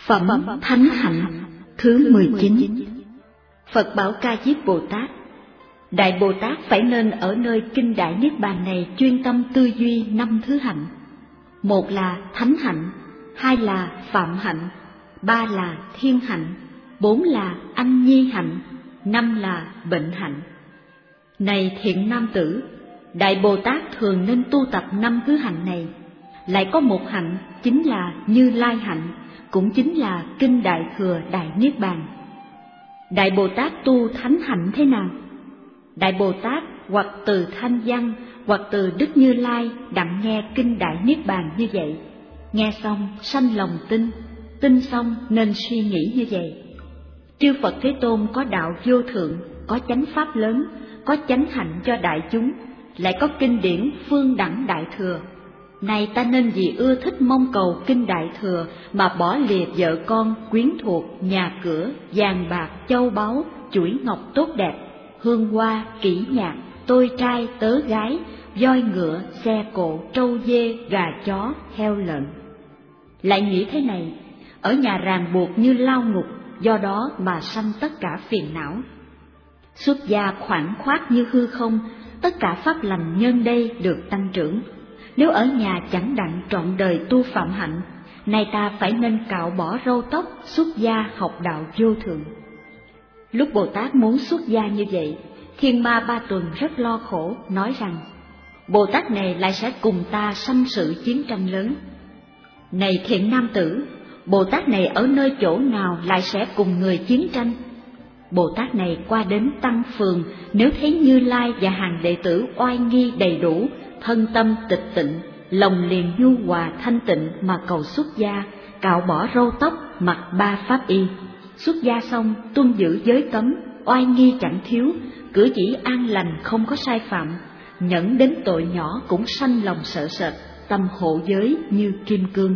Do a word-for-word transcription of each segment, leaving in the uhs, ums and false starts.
Phẩm Thánh Hạnh thứ mười chín. Phật bảo Ca Diếp Bồ Tát: Đại Bồ Tát phải nên ở nơi kinh Đại Niết Bàn này chuyên tâm tư duy năm thứ hạnh. Một là Thánh Hạnh, hai là Phạm Hạnh, ba là Thiên Hạnh, bốn là Anh Nhi Hạnh, năm là Bệnh Hạnh. Này thiện nam tử, Đại Bồ Tát thường nên tu tập năm thứ hạnh này. Lại có một hạnh chính là Như Lai Hạnh, cũng chính là kinh Đại Thừa Đại Niết Bàn. Đại Bồ Tát tu thánh hạnh thế nào? Đại Bồ Tát hoặc từ thanh văn, hoặc từ Đức Như Lai đặng nghe kinh Đại Niết Bàn như vậy. Nghe xong sanh lòng tin, tin xong nên suy nghĩ như vậy. Chư Phật Thế Tôn có đạo vô thượng, có chánh pháp lớn, có chánh hạnh cho đại chúng, lại có kinh điển phương đẳng Đại Thừa. Này ta nên vì ưa thích mong cầu kinh Đại Thừa mà bỏ lìa vợ con, quyến thuộc, nhà cửa, vàng bạc, châu báu, chuỗi ngọc tốt đẹp, hương hoa, kỹ nhạc, tôi trai, tớ gái, voi ngựa, xe cộ, trâu dê, gà chó, heo lợn. Lại nghĩ thế này, ở nhà ràng buộc như lao ngục, do đó mà sanh tất cả phiền não. Xuất gia khoản khoát như hư không, tất cả pháp lành nhân đây được tăng trưởng. Nếu ở nhà chẳng đặng trọn đời tu phạm hạnh, nay ta phải nên cạo bỏ râu tóc, xuất gia học đạo vô thượng. Lúc Bồ Tát muốn xuất gia như vậy, Thiên Ma Ba Tuần rất lo khổ, nói rằng: Bồ Tát này lại sẽ cùng ta sanh sự chiến tranh lớn. Này thiện nam tử, Bồ Tát này ở nơi chỗ nào lại sẽ cùng người chiến tranh? Bồ Tát này qua đến Tăng Phường, nếu thấy Như Lai và hàng đệ tử oai nghi đầy đủ, thân tâm tịch tịnh, lòng liền nhu hòa thanh tịnh mà cầu xuất gia, cạo bỏ râu tóc, mặc ba pháp y. Xuất gia xong tuân giữ giới cấm, oai nghi chẳng thiếu, cử chỉ an lành không có sai phạm, nhẫn đến tội nhỏ cũng sanh lòng sợ sệt, tâm hộ giới như kim cương.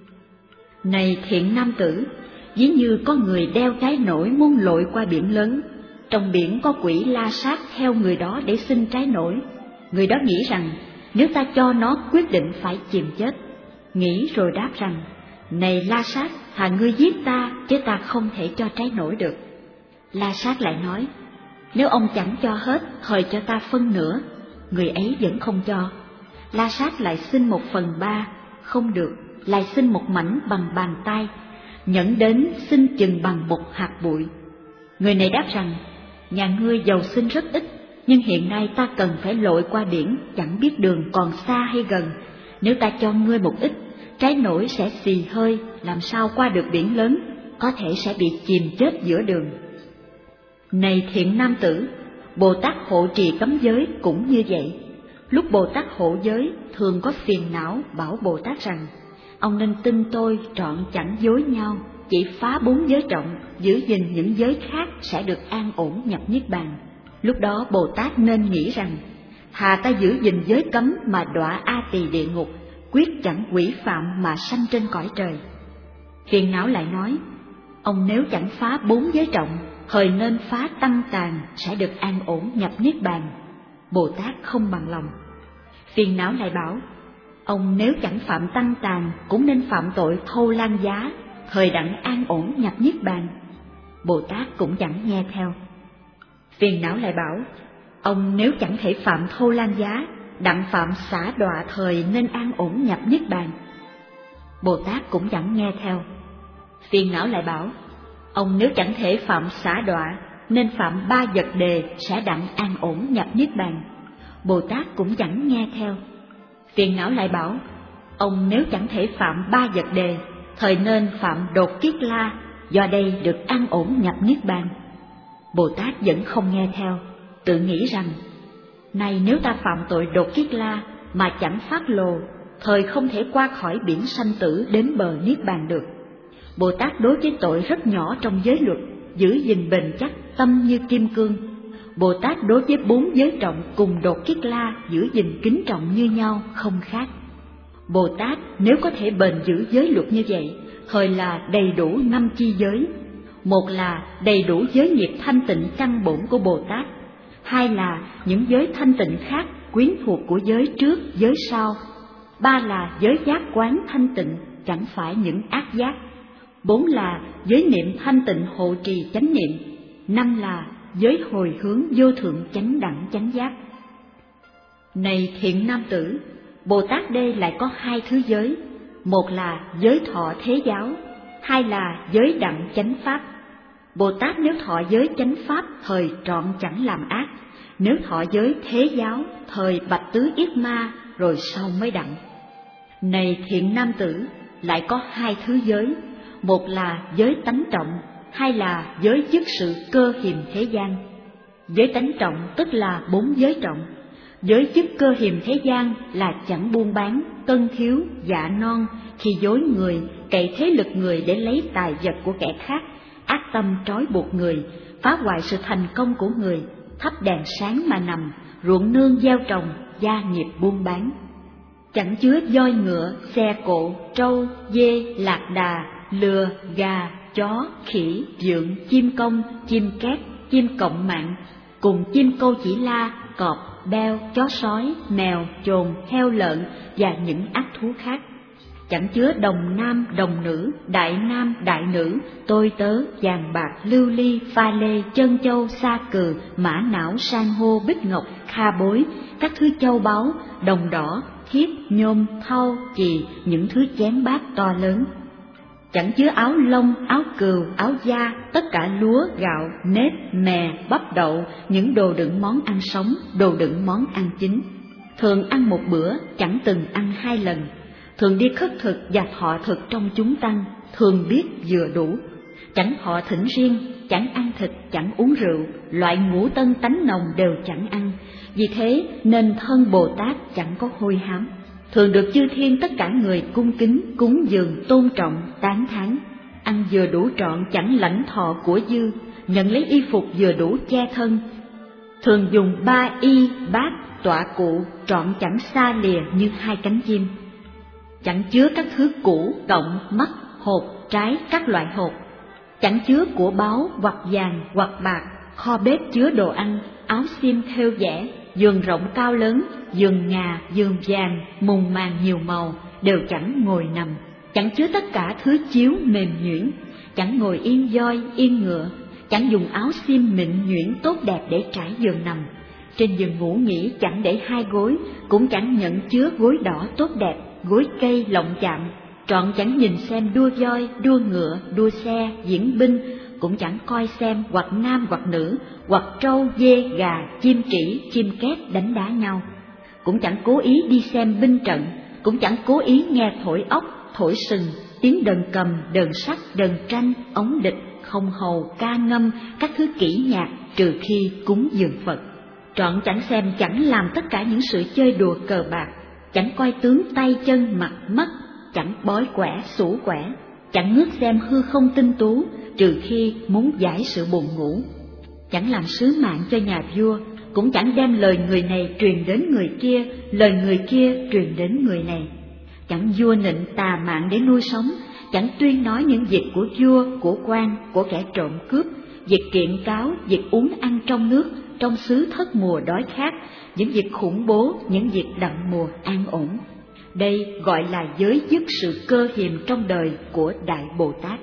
Này thiện nam tử, ví như có người đeo trái nổi muốn lội qua biển lớn, trong biển có quỷ la sát theo người đó để xin trái nổi. Người đó nghĩ rằng nếu ta cho nó quyết định phải chìm chết. Nghĩ rồi đáp rằng: Này la sát, hà ngươi giết ta, chứ ta không thể cho trái nổi được. La sát lại nói: Nếu ông chẳng cho hết, hời cho ta phân nửa. Người ấy vẫn không cho. La sát lại xin một phần ba, không được, lại xin một mảnh bằng bàn tay, nhẫn đến xin chừng bằng một hạt bụi. Người này đáp rằng: Nhà ngươi giàu sinh rất ít, nhưng hiện nay ta cần phải lội qua biển, chẳng biết đường còn xa hay gần. Nếu ta cho ngươi một ít, trái nổi sẽ xì hơi, làm sao qua được biển lớn, có thể sẽ bị chìm chết giữa đường. Này thiện nam tử, Bồ Tát hộ trì cấm giới cũng như vậy. Lúc Bồ Tát hộ giới, thường có phiền não, bảo Bồ Tát rằng: Ông nên tin tôi trọn chẳng dối nhau, chỉ phá bốn giới trọng, giữ gìn những giới khác sẽ được an ổn nhập niết bàn. Lúc đó Bồ Tát nên nghĩ rằng: Hà ta giữ gìn giới cấm mà đọa A Tỳ địa ngục, quyết chẳng quỷ phạm mà sanh trên cõi trời. Phiền não lại nói: Ông nếu chẳng phá bốn giới trọng, hời nên phá tăng tàn sẽ được an ổn nhập niết bàn. Bồ Tát không bằng lòng. Phiền não lại bảo: Ông nếu chẳng phạm tăng tàn, cũng nên phạm tội thâu lan giá, thời đặng an ổn nhập niết bàn. Bồ Tát cũng chẳng nghe theo. Phiền não lại bảo: Ông nếu chẳng thể phạm thâu lan giá, đặng phạm xả đọa thời nên an ổn nhập niết bàn. Bồ Tát cũng chẳng nghe theo. Phiền não lại bảo: Ông nếu chẳng thể phạm xả đọa, nên phạm ba vật đề sẽ đặng an ổn nhập niết bàn. Bồ Tát cũng chẳng nghe theo. Phiền não lại bảo: Ông nếu chẳng thể phạm ba vật đề, thời nên phạm đột kiết la, do đây được an ổn nhập niết bàn. Bồ Tát vẫn không nghe theo, tự nghĩ rằng: Này nếu ta phạm tội đột kiết la mà chẳng phát lồ, thời không thể qua khỏi biển sanh tử đến bờ niết bàn được. Bồ Tát đối với tội rất nhỏ trong giới luật, giữ gìn bền chắc, tâm như kim cương. Bồ Tát đối với bốn giới trọng cùng đột kiết la giữ gìn kính trọng như nhau, không khác. Bồ Tát nếu có thể bền giữ giới luật như vậy, thời là đầy đủ năm chi giới. Một là đầy đủ giới nghiệp thanh tịnh căn bổn của Bồ Tát, hai là những giới thanh tịnh khác quyến thuộc của giới trước, giới sau, ba là giới giác quán thanh tịnh, chẳng phải những ác giác, bốn là giới niệm thanh tịnh hộ trì chánh niệm, năm là giới hồi hướng vô thượng chánh đẳng chánh giác. Này thiện nam tử, Bồ Tát đây lại có hai thứ giới, một là giới thọ thế giáo, hai là giới đẳng chánh pháp. Bồ Tát nếu thọ giới chánh pháp thời trọn chẳng làm ác, nếu thọ giới thế giáo thời bạch tứ yết ma rồi sau mới đặng. Này thiện nam tử, lại có hai thứ giới, một là giới tánh trọng, hai là giới dứt sự cơ hiềm thế gian. Giới tánh trọng tức là bốn giới trọng. Giới dứt cơ hiềm thế gian là chẳng buôn bán, cân thiếu, dạ non, khi dối người, cậy thế lực người để lấy tài vật của kẻ khác, ác tâm trói buộc người, phá hoại sự thành công của người, thắp đèn sáng mà nằm, ruộng nương gieo trồng, gia nghiệp buôn bán. Chẳng chứa voi ngựa, xe cộ, trâu, dê, lạc đà, lừa, gà, chó, khỉ, dượng, chim công, chim két, chim cộng mạng, cùng chim câu chỉ la, cọp, beo, chó sói, mèo, chồn, heo lợn và những ác thú khác. Chẳng chứa đồng nam, đồng nữ, đại nam, đại nữ, tôi tớ, vàng bạc, lưu ly, pha lê, chân châu, sa cừ, mã não, san hô, bích ngọc, kha bối, các thứ châu báu, đồng đỏ, thiếp, nhôm, thau, chì, những thứ chén bát to lớn. Chẳng chứa áo lông, áo cừu, áo da, tất cả lúa, gạo, nếp, mè, bắp đậu, những đồ đựng món ăn sống, đồ đựng món ăn chín. Thường ăn một bữa, chẳng từng ăn hai lần. Thường đi khất thực và thọ thực trong chúng tăng, thường biết vừa đủ. Chẳng thọ thỉnh riêng, chẳng ăn thịt, chẳng uống rượu, loại ngũ tân tánh nồng đều chẳng ăn. Vì thế nên thân Bồ Tát chẳng có hôi hám. Thường được chư thiên tất cả người cung kính, cúng dường, tôn trọng, tán thán. Ăn vừa đủ trọn, chẳng lãnh thọ của dư, nhận lấy y phục vừa đủ che thân. Thường dùng ba y, bát, tọa cụ, trọn chẳng xa lìa như hai cánh chim. Chẳng chứa các thứ củ, cộng, mắt, hột, trái, các loại hột. Chẳng chứa của báu, hoặc vàng, hoặc bạc, kho bếp chứa đồ ăn, áo xiêm thêu vẽ, giường rộng cao lớn, giường ngà, giường vàng, mùng màn nhiều màu, đều chẳng ngồi nằm. Chẳng chứa tất cả thứ chiếu mềm nhuyễn, chẳng ngồi yên voi, yên ngựa, chẳng dùng áo xiêm mịn nhuyễn tốt đẹp để trải giường nằm. Trên giường ngủ nghỉ chẳng để hai gối, cũng chẳng nhận chứa gối đỏ tốt đẹp, gối cây lộng chạm, trọn chẳng nhìn xem đua voi, đua ngựa, đua xe, diễn binh, cũng chẳng coi xem hoặc nam hoặc nữ, hoặc trâu, dê, gà, chim trĩ, chim két đánh đá nhau. Cũng chẳng cố ý đi xem binh trận, cũng chẳng cố ý nghe thổi ốc, thổi sừng, tiếng đờn cầm, đờn sắt, đờn tranh, ống địch, không hầu, ca ngâm, các thứ kỹ nhạc, trừ khi cúng dường Phật. Trọn chẳng xem, chẳng làm tất cả những sự chơi đùa cờ bạc, chẳng coi tướng tay chân mặt mắt, chẳng bói quẻ xủ quẻ, chẳng ngước xem hư không tinh tú, trừ khi muốn giải sự buồn ngủ. Chẳng làm sứ mạng cho nhà vua, cũng chẳng đem lời người này truyền đến người kia, lời người kia truyền đến người này. Chẳng vua nịnh tà mạng để nuôi sống, chẳng tuyên nói những việc của vua, của quan, của kẻ trộm cướp, việc kiện cáo, việc uống ăn trong nước, trong xứ thất mùa đói khát, những việc khủng bố, những việc đặng mùa an ổn. Đây gọi là giới dứt sự cơ hiềm trong đời của Đại Bồ Tát.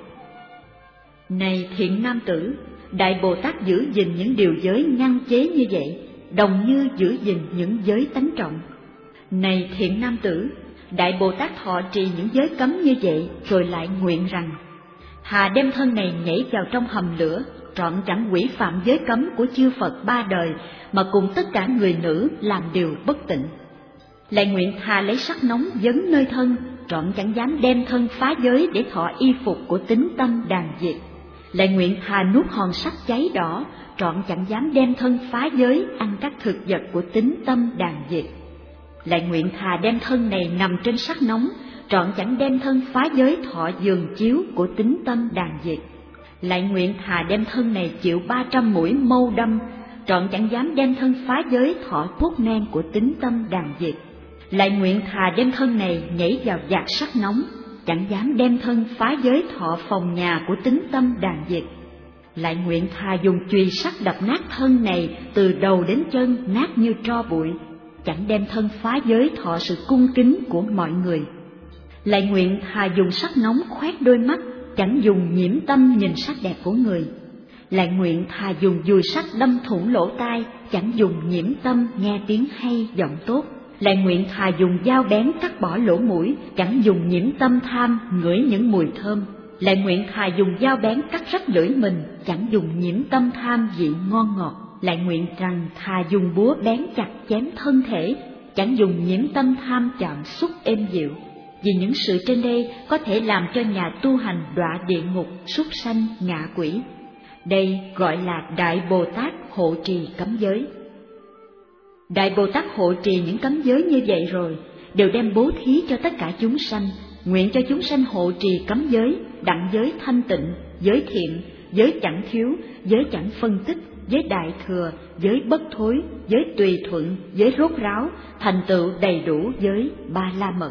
Này thiện nam tử, Đại Bồ Tát giữ gìn những điều giới ngăn chế như vậy, đồng như giữ gìn những giới tánh trọng. Này thiện nam tử, Đại Bồ Tát thọ trì những giới cấm như vậy, rồi lại nguyện rằng: Hà đem thân này nhảy vào trong hầm lửa, trọn chẳng quỷ phạm giới cấm của chư Phật ba đời, mà cùng tất cả người nữ làm điều bất tịnh. Lại nguyện thà lấy sắc nóng dấn nơi thân, trọn chẳng dám đem thân phá giới để thọ y phục của tín tâm đàn diệt. Lại nguyện thà nuốt hòn sắt cháy đỏ, trọn chẳng dám đem thân phá giới ăn các thực vật của tín tâm đàn diệt. Lại nguyện thà đem thân này nằm trên sắt nóng, trọn chẳng đem thân phá giới thọ giường chiếu của tín tâm đàn diệt. Lại nguyện thà đem thân này chịu ba trăm mũi mâu đâm, trọn chẳng dám đem thân phá giới thọ thuốc men của tín tâm đàn diệt. Lại nguyện thà đem thân này nhảy vào vạc sắt nóng, chẳng dám đem thân phá giới thọ phòng nhà của tín tâm đàn diệt. Lại nguyện thà dùng chùy sắt đập nát thân này từ đầu đến chân nát như tro bụi, chẳng đem thân phá giới thọ sự cung kính của mọi người. Lại nguyện thà dùng sắt nóng khoét đôi mắt, chẳng dùng nhiễm tâm nhìn sắc đẹp của người. Lại nguyện thà dùng dùi sắt đâm thủng lỗ tai, chẳng dùng nhiễm tâm nghe tiếng hay giọng tốt. Lại nguyện thà dùng dao bén cắt bỏ lỗ mũi, chẳng dùng nhiễm tâm tham ngửi những mùi thơm. Lại nguyện thà dùng dao bén cắt rách lưỡi mình, chẳng dùng nhiễm tâm tham vị ngon ngọt. Lại nguyện rằng thà dùng búa bén chặt chém thân thể, chẳng dùng nhiễm tâm tham chạm xúc êm dịu. Vì những sự trên đây có thể làm cho nhà tu hành đọa địa ngục, súc sanh, ngạ quỷ. Đây gọi là Đại Bồ Tát hộ trì cấm giới. Đại Bồ Tát hộ trì những cấm giới như vậy rồi, đều đem bố thí cho tất cả chúng sanh, nguyện cho chúng sanh hộ trì cấm giới, đặng giới thanh tịnh, giới thiện, giới chẳng thiếu, giới chẳng phân tích, giới đại thừa, giới bất thối, giới tùy thuận, giới rốt ráo, thành tựu đầy đủ giới ba la mật.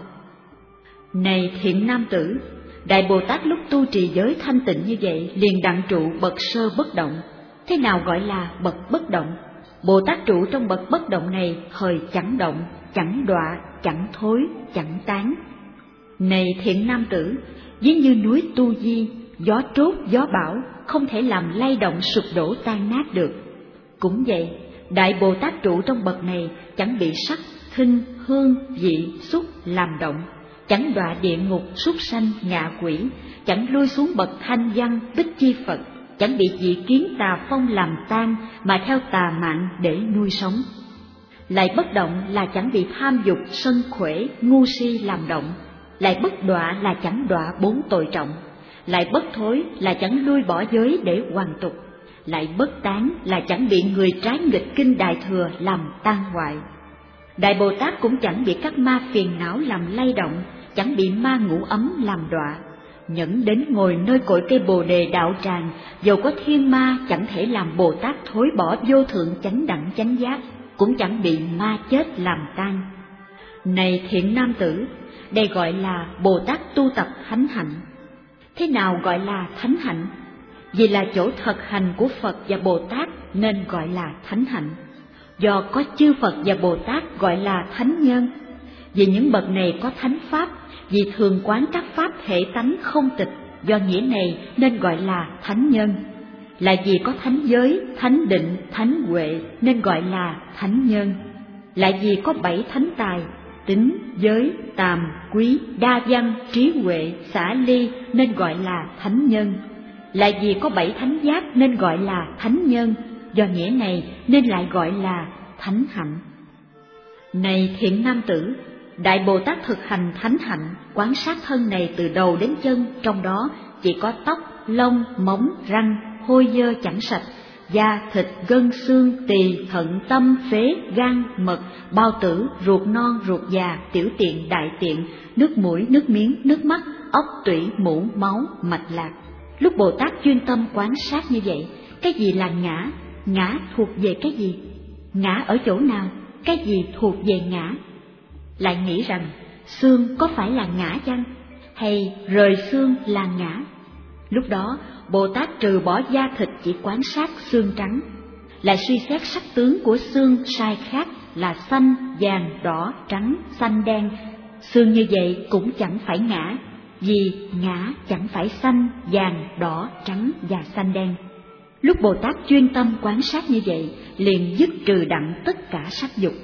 Này thiện nam tử, Đại Bồ Tát lúc tu trì giới thanh tịnh như vậy liền đặng trụ bậc sơ bất động. Thế nào gọi là bậc bất động? Bồ Tát trụ trong bậc bất động này hời chẳng động, chẳng đọa, chẳng thối, chẳng tán. Này thiện nam tử, ví như núi Tu Di, gió trốt gió bão không thể làm lay động sụp đổ tan nát được. Cũng vậy, Đại Bồ Tát trụ trong bậc này chẳng bị sắc, thinh, hương, vị, xúc làm động, chẳng đọa địa ngục, súc sanh, ngạ quỷ, chẳng lui xuống bậc thanh văn, bích chi Phật, chẳng bị dị kiến tà phong làm tan mà theo tà mạng để nuôi sống. Lại bất động là chẳng bị tham dục, sân khỏe, ngu si làm động. Lại bất đọa là chẳng đọa bốn tội trọng. Lại bất thối là chẳng lui bỏ giới để hoàn tục. Lại bất tán là chẳng bị người trái nghịch kinh Đại Thừa làm tan hoại. Đại Bồ Tát cũng chẳng bị các ma phiền não làm lay động, chẳng bị ma ngủ ấm làm đọa. Nhẫn đến ngồi nơi cội cây Bồ Đề đạo tràng, dầu có thiên ma chẳng thể làm Bồ Tát thối bỏ vô thượng chánh đẳng chánh giác, cũng chẳng bị ma chết làm tan. Này thiện nam tử, đây gọi là Bồ Tát tu tập thánh hạnh. Thế nào gọi là thánh hạnh? Vì là chỗ thực hành của Phật và Bồ Tát nên gọi là thánh hạnh. Do có chư Phật và Bồ Tát gọi là thánh nhân. Vì những bậc này có thánh pháp, vì thường quán các pháp thể tánh không tịch, do nghĩa này nên gọi là thánh nhân. Là vì có thánh giới, thánh định, thánh huệ nên gọi là thánh nhân. Lại vì có bảy thánh tài, tính, giới, tàm, quý, đa văn, trí huệ, xả ly nên gọi là thánh nhân. Lại vì có bảy thánh giác nên gọi là thánh nhân, do nghĩa này nên lại gọi là thánh hạnh. Này thiện nam tử, Đại Bồ Tát thực hành thánh hạnh, quán sát thân này từ đầu đến chân, trong đó chỉ có tóc, lông, móng, răng, hôi dơ chẳng sạch, da, thịt, gân, xương, tỳ, thận, tâm, phế, gan, mật, bao tử, ruột non, ruột già, tiểu tiện, đại tiện, nước mũi, nước miếng, nước mắt, ốc, tủy, mũ, máu, mạch lạc. Lúc Bồ Tát chuyên tâm quán sát như vậy, cái gì là ngã? Ngã thuộc về cái gì? Ngã ở chỗ nào? Cái gì thuộc về ngã? Lại nghĩ rằng xương có phải là ngã chăng? Hay rời xương là ngã? Lúc đó Bồ Tát trừ bỏ da thịt chỉ quán sát xương trắng, lại suy xét sắc tướng của xương sai khác là xanh, vàng, đỏ, trắng, xanh, đen. Xương như vậy cũng chẳng phải ngã, vì ngã chẳng phải xanh, vàng, đỏ, trắng và xanh đen. Lúc Bồ Tát chuyên tâm quán sát như vậy, liền dứt trừ đặng tất cả sắc dục.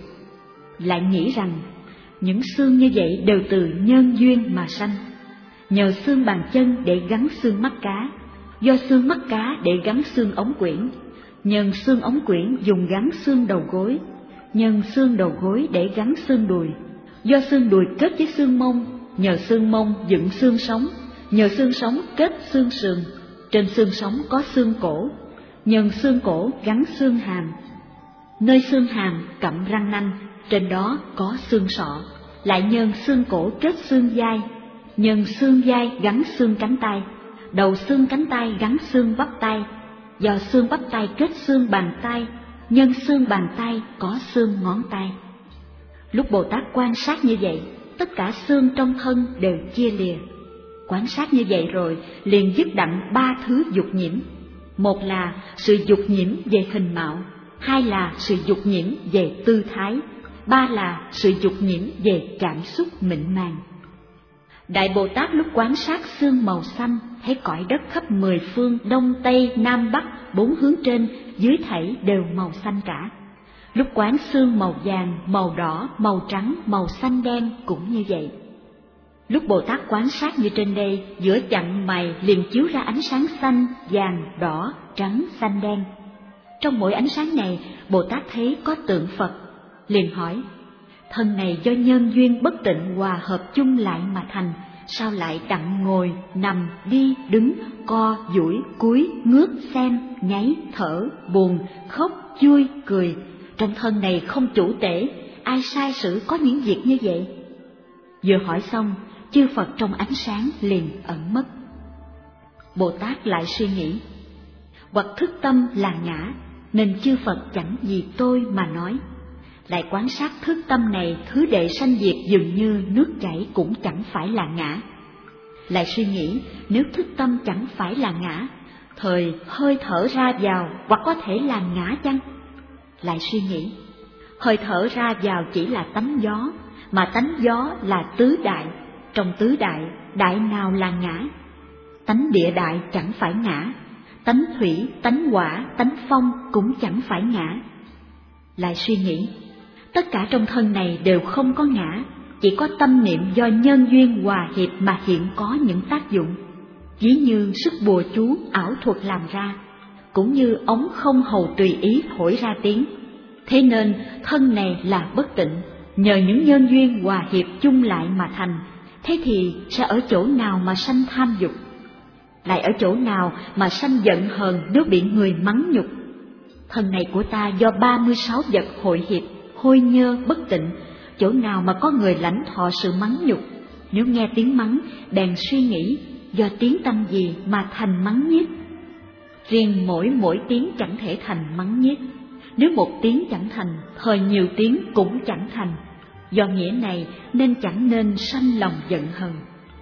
Lại nghĩ rằng những xương như vậy đều từ nhân duyên mà sanh. Nhờ xương bàn chân để gắn xương mắt cá, do xương mắt cá để gắn xương ống quyển, nhân xương ống quyển dùng gắn xương đầu gối, nhân xương đầu gối để gắn xương đùi, do xương đùi kết với xương mông, nhờ xương mông dựng xương sống, nhờ xương sống kết xương sườn, trên xương sống có xương cổ, nhân xương cổ gắn xương hàm, nơi xương hàm cặm răng nanh, trên đó có xương sọ, lại nhân xương cổ kết xương vai, nhân xương vai gắn xương cánh tay, đầu xương cánh tay gắn xương bắp tay, do xương bắp tay kết xương bàn tay, nhân xương bàn tay có xương ngón tay. Lúc Bồ Tát quan sát như vậy, tất cả xương trong thân đều chia lìa. Quan sát như vậy rồi, liền dứt đặng ba thứ dục nhiễm. Một là sự dục nhiễm về hình mạo, hai là sự dục nhiễm về tư thái, ba là sự dục nhiễm về cảm xúc mịn màng. Đại Bồ Tát lúc quan sát sương màu xanh, thấy cõi đất khắp mười phương, đông tây nam bắc, bốn hướng trên, dưới thảy đều màu xanh cả. Lúc quán sương màu vàng, màu đỏ, màu trắng, màu xanh đen cũng như vậy. Lúc Bồ Tát quán sát như trên đây, giữa chặng mày liền chiếu ra ánh sáng xanh, vàng, đỏ, trắng, xanh đen. Trong mỗi ánh sáng này, Bồ Tát thấy có tượng Phật, liền hỏi: thân này do nhân duyên bất tịnh hòa hợp chung lại mà thành, sao lại đặng ngồi, nằm, đi, đứng, co, duỗi, cúi, ngước, xem, nháy, thở, buồn, khóc, vui, cười? Trong thân này không chủ tể, ai sai sử có những việc như vậy? Vừa hỏi xong, chư Phật trong ánh sáng liền ẩn mất. Bồ Tát lại suy nghĩ, hoặc thức tâm là ngã, nên chư Phật chẳng vì tôi mà nói. Lại quan sát thức tâm này, thứ đệ sanh diệt dường như nước chảy cũng chẳng phải là ngã. Lại suy nghĩ, nếu thức tâm chẳng phải là ngã, thời hơi thở ra vào hoặc có thể là ngã chăng? Lại suy nghĩ, hơi thở ra vào chỉ là tánh gió, mà tánh gió là tứ đại, trong tứ đại, đại nào là ngã? Tánh địa đại chẳng phải ngã, tánh thủy, tánh hỏa, tánh phong cũng chẳng phải ngã. Lại suy nghĩ, tất cả trong thân này đều không có ngã, chỉ có tâm niệm do nhân duyên hòa hiệp mà hiện có những tác dụng, ví như sức bùa chú ảo thuật làm ra, cũng như ống không hầu tùy ý thổi ra tiếng. Thế nên thân này là bất tịnh, nhờ những nhân duyên hòa hiệp chung lại mà thành. Thế thì sẽ ở chỗ nào mà sanh tham dục? Lại ở chỗ nào mà sanh giận hờn nếu bị người mắng nhục? Thân này của ta do ba mươi sáu vật hội hiệp, hôi nhơ bất tịnh, chỗ nào mà có người lãnh thọ sự mắng nhục? Nếu nghe tiếng mắng, bèn suy nghĩ, do tiếng tâm gì mà thành mắng nhiếc? Riêng mỗi mỗi tiếng chẳng thể thành mắng nhiếc. Nếu một tiếng chẳng thành, thời nhiều tiếng cũng chẳng thành. Do nghĩa này nên chẳng nên sanh lòng giận hờn.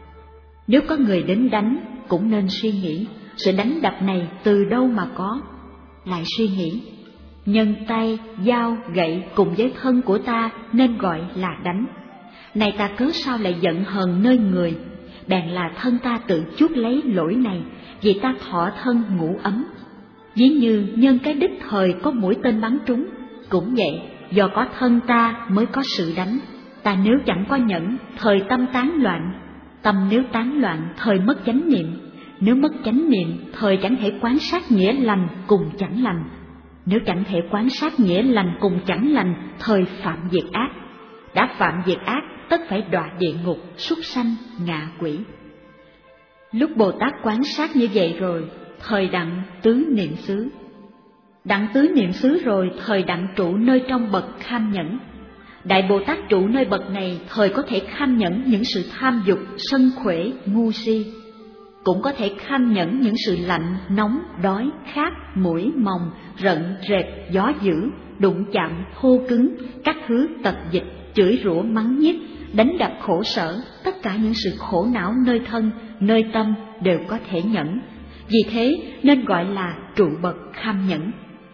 Nếu có người đến đánh, cũng nên suy nghĩ, sự đánh đập này từ đâu mà có? Lại suy nghĩ, nhân tay, dao, gậy cùng với thân của ta nên gọi là đánh. Này ta cớ sao lại giận hờn nơi người? Bèn là thân ta tự chuốc lấy lỗi này, vì ta thọ thân ngủ ấm. Ví như nhân cái đích thời có mũi tên bắn trúng, cũng vậy, do có thân ta mới có sự đánh. Ta nếu chẳng có nhẫn, thời tâm tán loạn. Tâm nếu tán loạn, thời mất chánh niệm. Nếu mất chánh niệm, thời chẳng thể quán sát nghĩa lành cùng chẳng lành. Nếu chẳng thể quán sát nghĩa lành cùng chẳng lành, thời phạm việc ác. Đã phạm việc ác, tất phải đọa địa ngục, súc sanh, ngạ quỷ. Lúc Bồ Tát quán sát như vậy rồi, thời đặng tứ niệm xứ. Đặng tứ niệm xứ rồi, thời đặng trụ nơi trong bậc kham nhẫn. Đại Bồ Tát trụ nơi bậc này, thời có thể kham nhẫn những sự tham dục, sân khỏe, ngu si. Cũng có thể kham nhẫn những sự lạnh, nóng, đói, khát, mũi, mòng, rận, rệt, gió dữ, đụng chạm, thô cứng, cắt hứa, tật dịch, chửi rủa, mắng nhiếc, đánh đập khổ sở, tất cả những sự khổ não nơi thân, nơi tâm đều có thể nhẫn. Vì thế nên gọi là trụ bậc kham nhẫn.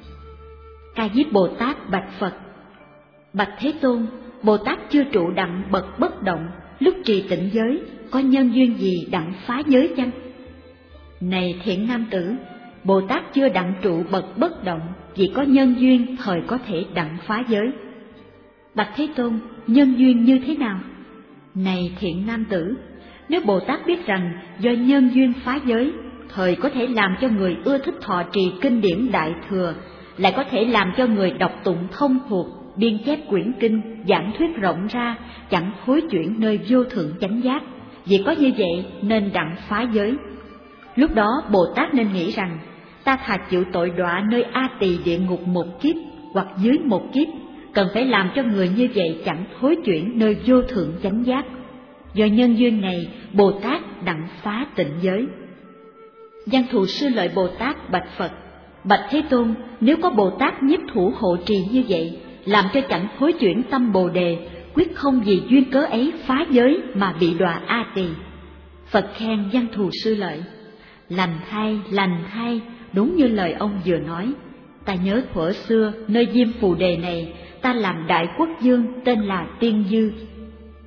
Ca Diếp Bồ Tát bạch Phật: bạch Thế Tôn, Bồ Tát chưa trụ đặng bậc bất động, lúc trì tịnh giới, có nhân duyên gì đặng phá giới chăng? Này thiện nam tử, Bồ Tát chưa đặng trụ bậc bất động, vì có nhân duyên thời có thể đặng phá giới. Bạch Thế Tôn, nhân duyên như thế nào? Này thiện nam tử, nếu Bồ Tát biết rằng do nhân duyên phá giới, thời có thể làm cho người ưa thích thọ trì kinh điển Đại Thừa, lại có thể làm cho người đọc tụng thông thuộc, biên chép quyển kinh, giảng thuyết rộng ra, chẳng thối chuyển nơi vô thượng chánh giác. Vì có như vậy nên đặng phá giới. Lúc đó Bồ Tát nên nghĩ rằng, ta thà chịu tội đọa nơi A Tỳ địa ngục một kiếp, hoặc dưới một kiếp, cần phải làm cho người như vậy chẳng thối chuyển nơi vô thượng chánh giác. Do nhân duyên này, Bồ Tát đặng phá tịnh giới. Văn Thù Sư Lợi Bồ Tát bạch Phật: bạch Thế Tôn, nếu có Bồ Tát nhiếp thủ hộ trì như vậy, làm cho chẳng thối chuyển tâm Bồ Đề, quyết không vì duyên cớ ấy phá giới mà bị đọa A Tỳ. Phật khen Văn Thù Sư Lợi: lành thay, lành thay, đúng như lời ông vừa nói. Ta nhớ thuở xưa nơi Diêm Phù Đề này, ta làm đại quốc vương tên là Tiên Dư.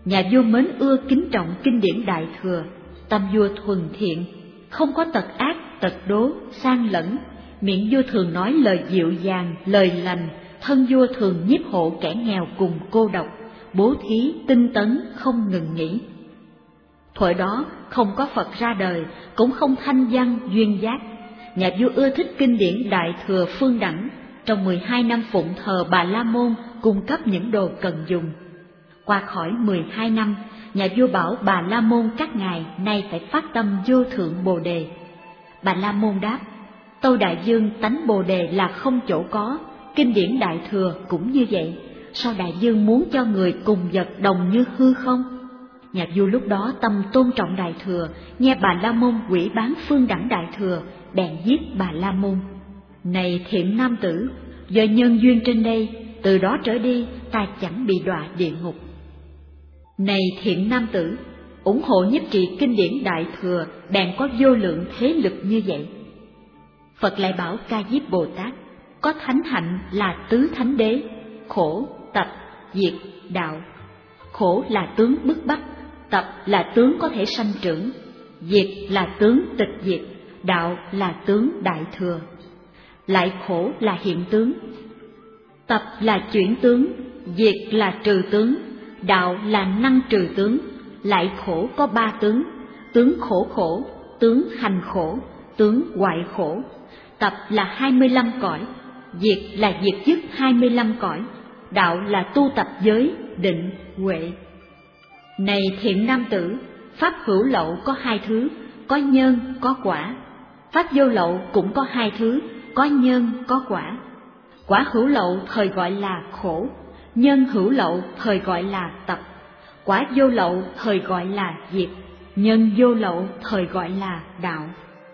Nhà vua mến ưa kính trọng kinh điển Đại Thừa, tâm vua thuần thiện, không có tật ác, tật đố, sang lẫn, miệng vua thường nói lời dịu dàng, lời lành, thân vua thường nhiếp hộ kẻ nghèo cùng cô độc, bố thí, tinh tấn, không ngừng nghỉ. Thuở đó không có Phật ra đời, cũng không thanh văn, duyên giác. Nhà vua ưa thích kinh điển Đại Thừa Phương Đẳng, trong mười hai năm phụng thờ Bà La Môn cung cấp những đồ cần dùng. Qua khỏi mười hai năm, nhà vua bảo Bà La Môn các ngài nay phải phát tâm vô thượng Bồ Đề. Bà La Môn đáp: Tâu đại vương, tánh Bồ Đề là không chỗ có, kinh điển Đại Thừa cũng như vậy, sao đại vương muốn cho người cùng vật đồng như hư không? Nhà vua lúc đó tâm tôn trọng Đại Thừa, nghe Bà La Môn quỷ bán Phương Đẳng Đại Thừa, bèn giết Bà La Môn. Này thiện nam tử, do nhân duyên trên đây, từ đó trở đi ta chẳng bị đọa địa ngục. Này thiện nam tử, ủng hộ nhất trì kinh điển Đại Thừa, bèn có vô lượng thế lực như vậy. Phật lại bảo Ca Diếp Bồ Tát, có thánh hạnh là tứ thánh đế, khổ, tập, diệt, đạo. Khổ là tướng bức bách, tập là tướng có thể sanh trưởng, diệt là tướng tịch diệt, đạo là tướng Đại Thừa. Lại khổ là hiện tướng, tập là chuyển tướng, diệt là trừ tướng, đạo là năng trừ tướng. Lại khổ có ba tướng: tướng khổ khổ, tướng hành khổ, tướng hoại khổ. Tập là hai mươi lăm cõi, diệt là diệt dứt hai mươi lăm cõi, đạo là tu tập giới, định, huệ. Này thiện nam tử, pháp hữu lậu có hai thứ, có nhân, có quả. Pháp vô lậu cũng có hai thứ, có nhân, có quả. Quả hữu lậu thời gọi là khổ, nhân hữu lậu thời gọi là tập. Quả vô lậu thời gọi là diệt, nhân vô lậu thời gọi là đạo.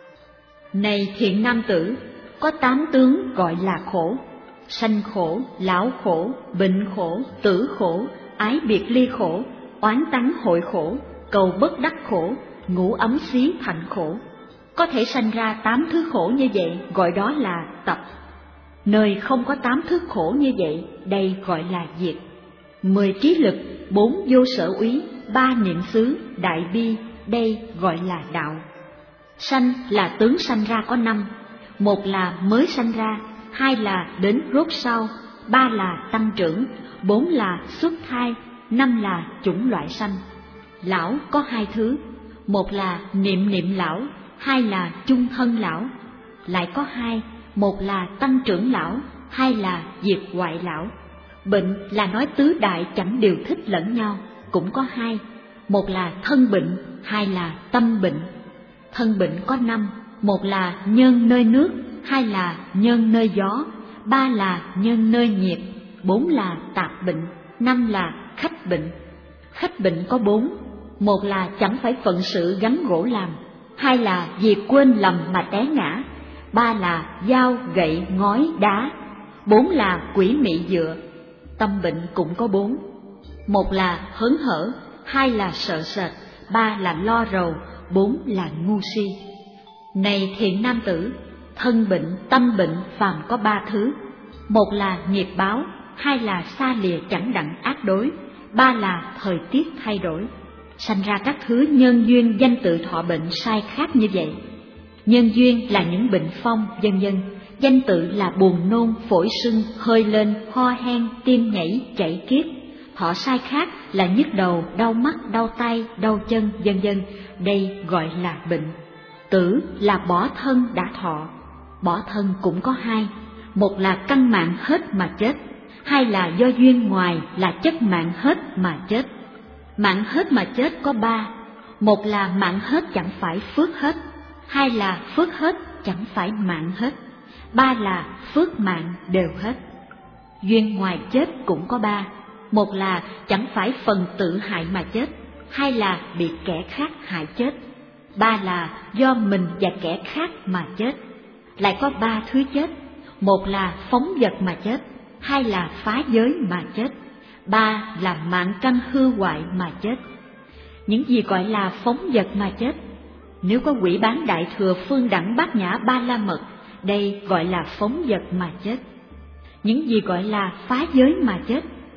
Này thiện nam tử, có tám tướng gọi là khổ: sanh khổ, lão khổ, bệnh khổ, tử khổ, ái biệt ly khổ, oán tắng hội khổ, cầu bất đắc khổ, ngủ ấm xí thành khổ. Có thể sanh ra tám thứ khổ như vậy, gọi đó là tập. Nơi không có tám thứ khổ như vậy, đây gọi là diệt. Mười trí lực, bốn vô sở úy, ba niệm xứ, đại bi, đây gọi là đạo. Sanh là tướng sanh ra có năm: một là mới sanh ra, hai là đến rốt sau, ba là tăng trưởng, bốn là xuất thai, năm là chủng loại sanh. Lão có hai thứ: một là niệm niệm lão, hai là chung thân lão. Lại có hai: một là tăng trưởng lão, hai là diệt hoại lão. Bệnh là nói tứ đại chẳng điều thích lẫn nhau, cũng có hai: một là thân bệnh, hai là tâm bệnh. Thân bệnh có năm: một là nhân nơi nước, hai là nhân nơi gió, ba là nhân nơi nhiệt, bốn là tạp bệnh, năm là khách bệnh. Khách bệnh có bốn: một là chẳng phải phận sự gắn gỗ làm, hai là vì quên lầm mà té ngã, ba là dao gậy ngói đá, bốn là quỷ mị dựa. Tâm bệnh cũng có bốn: một là hớn hở, hai là sợ sệt, ba là lo rầu, bốn là ngu si. Này thiện nam tử, thân bệnh, tâm bệnh phàm có ba thứ: một là nghiệp báo, hai là xa lìa chẳng đặng ác đối, ba là thời tiết thay đổi. Sanh ra các thứ nhân duyên danh tự thọ bệnh sai khác như vậy. Nhân duyên là những bệnh phong, vân vân. Danh tự là buồn nôn, phổi sưng, hơi lên, ho hen, tim nhảy, chảy kiết. Thọ sai khác là nhức đầu, đau mắt, đau tay, đau chân, vân vân. Đây gọi là bệnh. Tử là bỏ thân đã thọ. Bỏ thân cũng có hai: một là căn mạng hết mà chết, hai là do duyên ngoài là chất mạng hết mà chết. Mạng hết mà chết có ba: một là mạng hết chẳng phải phước hết, hai là phước hết chẳng phải mạng hết, ba là phước mạng đều hết. Duyên ngoài chết cũng có ba: một là chẳng phải phần tự hại mà chết, hai là bị kẻ khác hại chết, ba là do mình và kẻ khác mà chết. Lại có ba thứ chết: một là phóng vật mà chết, hai là phá giới mà chết, ba là mạng căn hư hoại mà chết. Những gì gọi là phóng vật mà chết? Nếu có quỷ bán Đại Thừa Phương Đẳng Bát Nhã Ba La Mật, đây gọi là phóng vật mà chết. Những gì gọi là phá giới mà chết?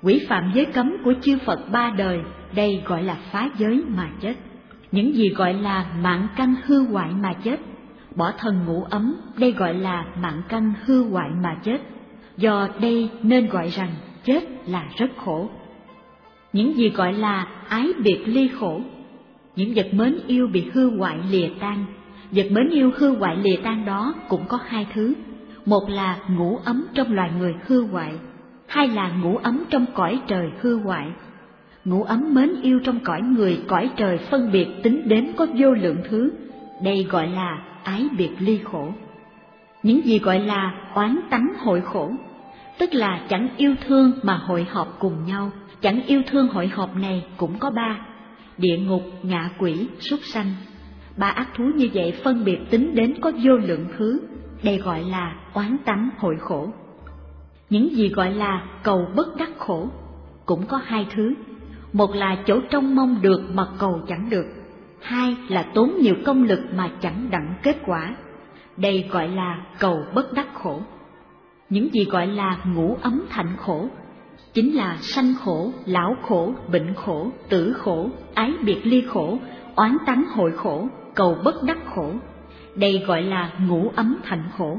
Quỷ phạm giới cấm của chư Phật ba đời, đây gọi là phá giới mà chết. Những gì gọi là mạng căn hư hoại mà chết. Bỏ thân ngủ ấm, đây gọi là mạng căn hư hoại mà chết. Do đây nên gọi rằng chết là rất khổ. Những gì gọi là ái biệt ly khổ. Những vật mến yêu bị hư hoại lìa tan. Vật mến yêu hư hoại lìa tan đó cũng có hai thứ. Một là ngủ ấm trong loài người hư hoại, hai là ngủ ấm trong cõi trời hư hoại. Ngủ ấm mến yêu trong cõi người, cõi trời phân biệt tính đếm có vô lượng thứ, đây gọi là ái biệt ly khổ. Những gì gọi là oán tánh hội khổ, tức là chẳng yêu thương mà hội họp cùng nhau. Chẳng yêu thương hội họp này cũng có ba: địa ngục, ngạ quỷ, súc sanh. Ba ác thú như vậy phân biệt tính đến có vô lượng thứ, đây gọi là oán tánh hội khổ. Những gì gọi là cầu bất đắc khổ cũng có hai thứ. Một là chỗ trông mong được mà cầu chẳng được, hai là tốn nhiều công lực mà chẳng đặng kết quả, đây gọi là cầu bất đắc khổ. Những gì gọi là ngủ ấm thạnh khổ chính là sanh khổ, lão khổ, bệnh khổ, tử khổ, ái biệt ly khổ, oán tánh hội khổ, cầu bất đắc khổ, đây gọi là ngủ ấm thạnh khổ.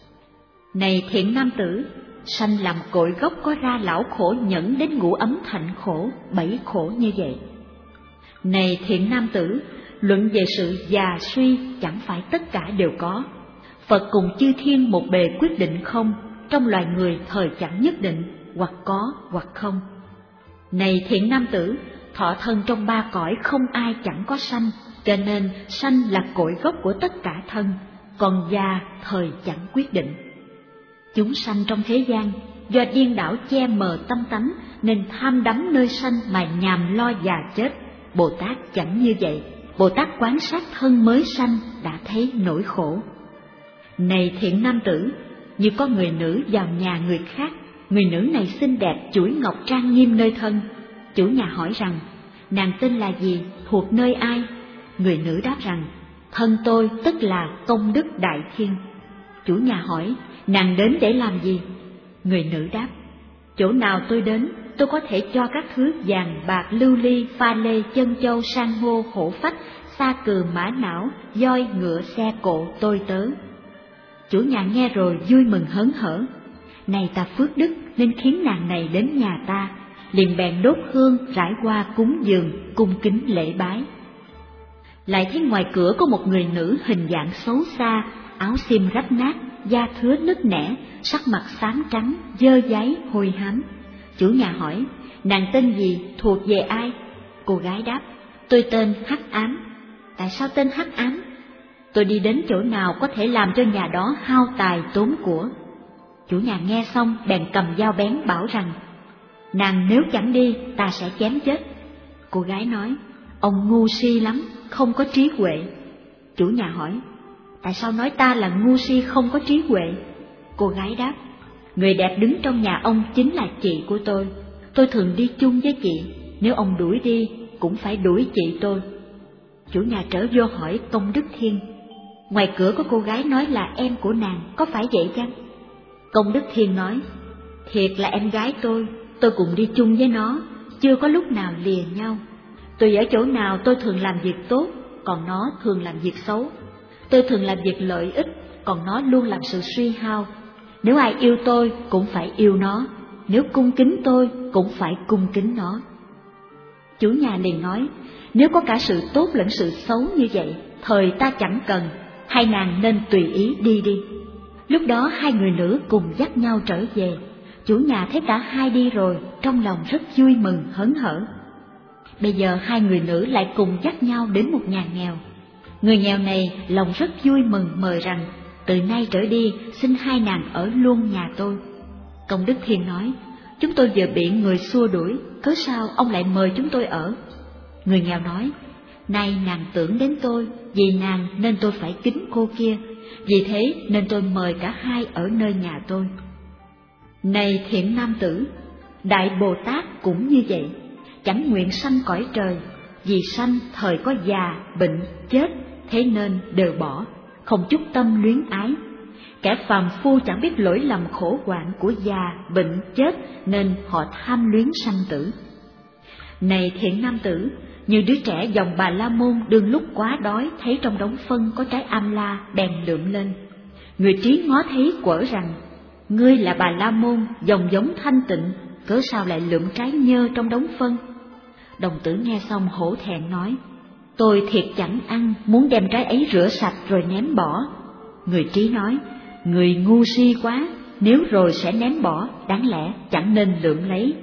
Này thiện nam tử, sanh làm cội gốc có ra lão khổ nhẫn đến ngủ ấm thạnh khổ, bảy khổ như vậy. Này thiện nam tử, luận về sự già suy chẳng phải tất cả đều có. Phật cùng chư thiên một bề quyết định không, trong loài người thời chẳng nhất định, hoặc có hoặc không. Này thiện nam tử, thọ thân trong ba cõi không ai chẳng có sanh, cho nên sanh là cội gốc của tất cả thân, còn già thời chẳng quyết định. Chúng sanh trong thế gian do điên đảo che mờ tâm tánh nên tham đắm nơi sanh mà nhàm lo già chết. Bồ Tát chẳng như vậy. Bồ Tát quán sát thân mới sanh đã thấy nỗi khổ. Này thiện nam tử, như có người nữ vào nhà người khác, người nữ này xinh đẹp, chuỗi ngọc trang nghiêm nơi thân. Chủ nhà hỏi rằng, nàng tên là gì, thuộc nơi ai? Người nữ đáp rằng, thân tôi tức là công đức đại thiên. Chủ nhà hỏi, nàng đến để làm gì? Người nữ đáp, chỗ nào tôi đến, tôi có thể cho các thứ vàng, bạc, lưu ly, pha lê, chân châu, san hô, hổ phách, sa cừ, mã não, voi, ngựa, xe cộ, tôi tớ. Chủ nhà nghe rồi vui mừng hớn hở. Này ta phước đức nên khiến nàng này đến nhà ta, liền bèn đốt hương, rải hoa cúng dường, cung kính lễ bái. Lại thấy ngoài cửa có một người nữ hình dạng xấu xa, áo xiêm rách nát, da thứa nứt nẻ, sắc mặt xám trắng, dơ dáy, hôi hám. Chủ nhà hỏi, nàng tên gì, thuộc về ai? Cô gái đáp, tôi tên Hắc Ám. Tại sao tên Hắc Ám? Tôi đi đến chỗ nào có thể làm cho nhà đó hao tài tốn của. Chủ nhà nghe xong bèn cầm dao bén bảo rằng, nàng nếu chẳng đi ta sẽ chém chết. Cô gái nói, ông ngu si lắm, không có trí huệ. Chủ nhà hỏi, tại sao nói ta là ngu si không có trí huệ? Cô gái đáp, người đẹp đứng trong nhà ông chính là chị của tôi. Tôi thường đi chung với chị, nếu ông đuổi đi cũng phải đuổi chị tôi. Chủ nhà trở vô hỏi Công Đức Thiên, ngoài cửa có cô gái nói là em của nàng, có phải vậy chăng? Công Đức Thiên nói, thiệt là em gái tôi, tôi cùng đi chung với nó, chưa có lúc nào lìa nhau. Tôi ở chỗ nào tôi thường làm việc tốt, còn nó thường làm việc xấu. Tôi thường làm việc lợi ích, còn nó luôn làm sự suy hao. Nếu ai yêu tôi cũng phải yêu nó, nếu cung kính tôi cũng phải cung kính nó. Chủ nhà liền nói, nếu có cả sự tốt lẫn sự xấu như vậy, thời ta chẳng cần, hai nàng nên tùy ý đi đi. Lúc đó hai người nữ cùng dắt nhau trở về. Chủ nhà thấy cả hai đi rồi, trong lòng rất vui mừng hớn hở. Bây giờ hai người nữ lại cùng dắt nhau đến một nhà nghèo. Người nghèo này lòng rất vui mừng mời rằng, từ nay trở đi xin hai nàng ở luôn nhà tôi. Công Đức Thiên nói, chúng tôi vừa bị người xua đuổi, cớ sao ông lại mời chúng tôi ở? Người nghèo nói, nay nàng tưởng đến tôi, vì nàng nên tôi phải kính cô kia, vì thế nên tôi mời cả hai ở nơi nhà tôi. Này thiện nam tử, Đại Bồ Tát cũng như vậy, chẳng nguyện sanh cõi trời, vì sanh thời có già, bệnh, chết, thế nên đều bỏ, không chút tâm luyến ái. Kẻ phàm phu chẳng biết lỗi lầm khổ hoạn của già, bệnh, chết, nên họ tham luyến sanh tử. Này thiện nam tử, như đứa trẻ dòng Bà La Môn đương lúc quá đói, thấy trong đống phân có trái am la, bèn lượm lên. Người trí ngó thấy quở rằng, ngươi là Bà La Môn, dòng giống thanh tịnh, cớ sao lại lượm trái nhơ trong đống phân? Đồng tử nghe xong hổ thẹn nói, tôi thiệt chẳng ăn, muốn đem trái ấy rửa sạch rồi ném bỏ. Người trí nói, người ngu si quá, nếu rồi sẽ ném bỏ, đáng lẽ chẳng nên lượm lấy.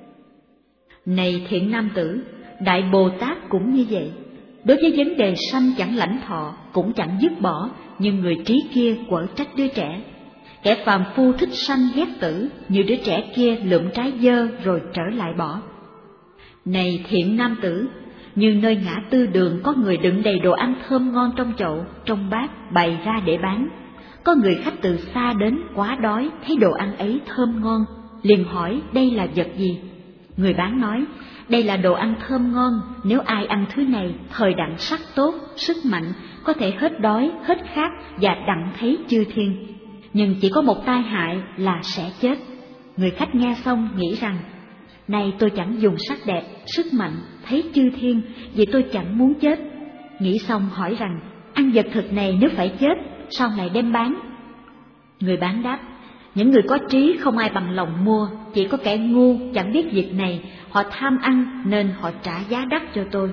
Này thiện nam tử, Đại Bồ Tát cũng như vậy. Đối với vấn đề sanh chẳng lãnh thọ, cũng chẳng dứt bỏ, nhưng người trí kia quở trách đứa trẻ. Kẻ phàm phu thích sanh ghét tử, như đứa trẻ kia lượm trái dơ rồi trở lại bỏ. Này thiện nam tử, như nơi ngã tư đường có người đựng đầy đồ ăn thơm ngon trong chậu, trong bát bày ra để bán. Có người khách từ xa đến quá đói, thấy đồ ăn ấy thơm ngon, liền hỏi đây là vật gì? Người bán nói, đây là đồ ăn thơm ngon, nếu ai ăn thứ này, thời đặng sắc tốt, sức mạnh, có thể hết đói, hết khát và đặng thấy chư thiên. Nhưng chỉ có một tai hại là sẽ chết. Người khách nghe xong nghĩ rằng, này tôi chẳng dùng sắc đẹp, sức mạnh, thấy chư thiên, vì tôi chẳng muốn chết. Nghĩ xong hỏi rằng, ăn vật thực này nếu phải chết, sao lại đem bán? Người bán đáp, những người có trí không ai bằng lòng mua, chỉ có kẻ ngu chẳng biết việc này, họ tham ăn nên họ trả giá đắt cho tôi.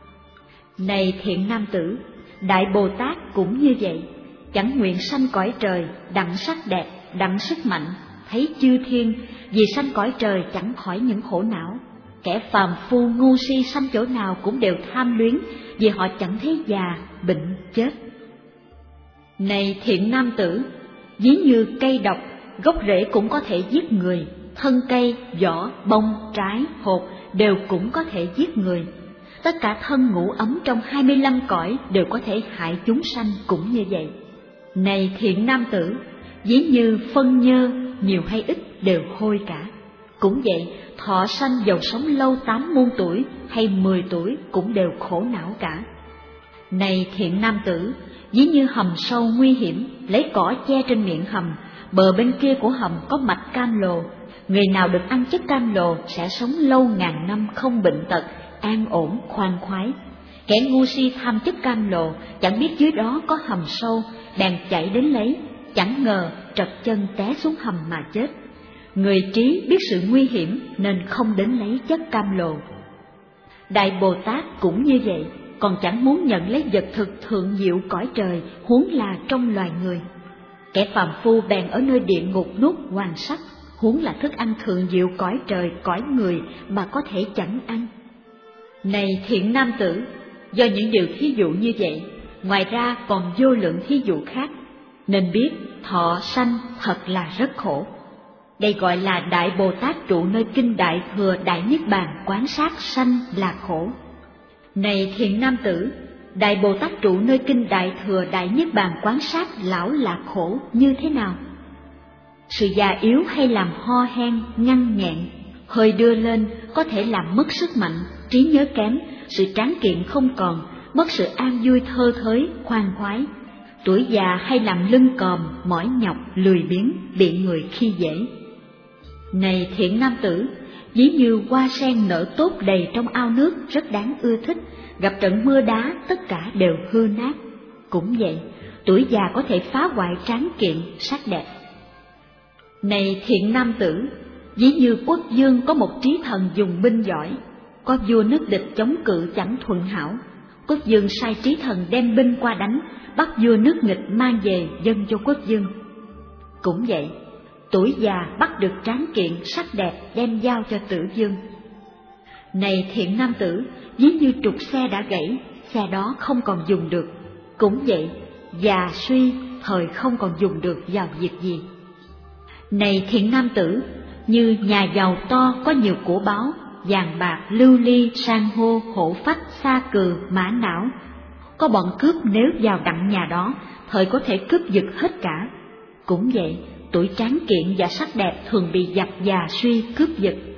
Này thiện nam tử, Đại Bồ Tát cũng như vậy, chẳng nguyện sanh cõi trời, đặng sắc đẹp, đặng sức mạnh, thấy chư thiên, vì sanh cõi trời chẳng khỏi những khổ não. Kẻ phàm phu ngu si sanh chỗ nào cũng đều tham luyến, vì họ chẳng thấy già, bệnh, chết. Này thiện nam tử, ví như cây độc, gốc rễ cũng có thể giết người, thân cây, vỏ, bông, trái, hột đều cũng có thể giết người. Tất cả thân ngũ ấm trong hai mươi lăm cõi đều có thể hại chúng sanh cũng như vậy. Này thiện nam tử, ví như phân nhơ, nhiều hay ít đều hôi cả. Cũng vậy, thọ sanh dầu sống lâu tám muôn tuổi hay mười tuổi cũng đều khổ não cả. Này thiện nam tử, ví như hầm sâu nguy hiểm, lấy cỏ che trên miệng hầm, bờ bên kia của hầm có mạch cam lồ. Người nào được ăn chất cam lồ sẽ sống lâu ngàn năm không bệnh tật, an ổn, khoan khoái. Kẻ ngu si tham chất cam lồ, chẳng biết dưới đó có hầm sâu, bèn chạy đến lấy, chẳng ngờ trật chân té xuống hầm mà chết. Người trí biết sự nguy hiểm nên không đến lấy chất cam lồ. Đại Bồ Tát cũng như vậy, còn chẳng muốn nhận lấy vật thực thượng diệu cõi trời, huống là trong loài người. Kẻ phàm phu bèn ở nơi địa ngục nuốt hoàng sắc, huống là thức ăn thượng diệu cõi trời, cõi người mà có thể chẳng ăn. Này thiện nam tử, do những điều thí dụ như vậy, ngoài ra còn vô lượng thí dụ khác, nên biết thọ sanh thật là rất khổ. Đây gọi là Đại Bồ Tát trụ nơi kinh Đại Thừa Đại Niết Bàn quán sát sanh là khổ. Này thiện nam tử, Đại Bồ Tát trụ nơi kinh Đại Thừa Đại Niết Bàn quán sát lão là khổ như thế nào? Sự già yếu hay làm ho hen, ngăn nghẹn, hơi đưa lên có thể làm mất sức mạnh, trí nhớ kém, sự tráng kiện không còn, mất sự an vui thơ thới, khoan khoái. Tuổi già hay làm lưng còm, mỏi nhọc, lười biếng, bị người khi dễ. Này thiện nam tử, ví như hoa sen nở tốt đầy trong ao nước rất đáng ưa thích, gặp trận mưa đá tất cả đều hư nát. Cũng vậy, tuổi già có thể phá hoại tráng kiện, sắc đẹp. Này thiện nam tử, ví như quốc vương có một trí thần dùng binh giỏi, có vua nước địch chống cự chẳng thuận hảo. Quốc vương sai trí thần đem binh qua đánh, bắt vua nước nghịch mang về dâng cho quốc vương. Cũng vậy, tuổi già bắt được tráng kiện, sắc đẹp đem giao cho tử vương. Này thiện nam tử, ví như trục xe đã gãy, xe đó không còn dùng được. Cũng vậy, già suy, thời không còn dùng được vào việc gì. Này thiện nam tử, như nhà giàu to có nhiều của báu, vàng bạc, lưu ly, san hô, hổ phách, sa cừ, mã não. Có bọn cướp nếu vào đặng nhà đó, thời có thể cướp giật hết cả. Cũng vậy, tuổi tráng kiện và sắc đẹp thường bị giặc già suy cướp giật.